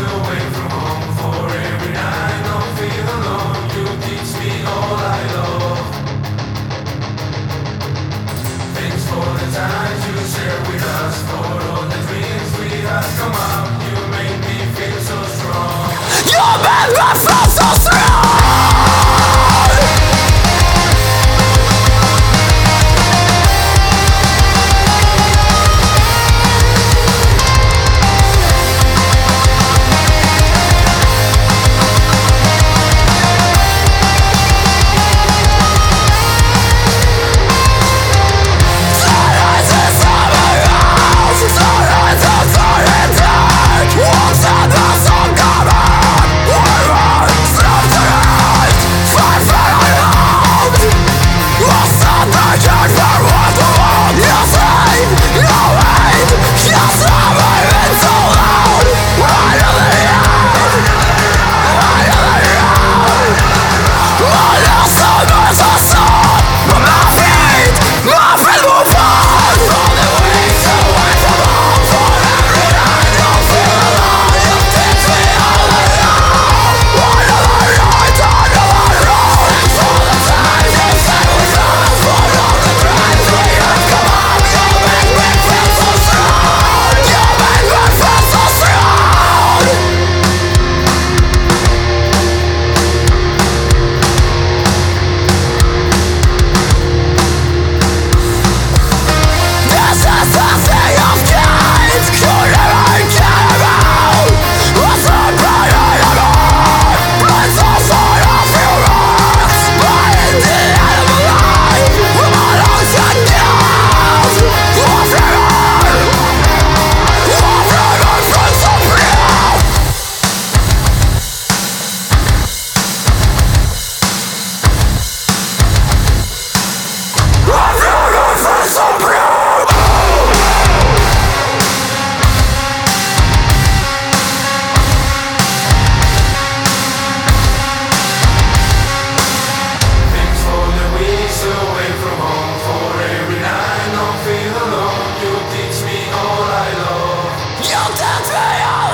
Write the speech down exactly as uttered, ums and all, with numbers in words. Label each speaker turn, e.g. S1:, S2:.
S1: away from home for every night. Don't feel alone. You teach me all I love. Thanks for the times you share with us, for all the dreams we have come out. You made me feel so strong. You made me feel so strong. You touch me all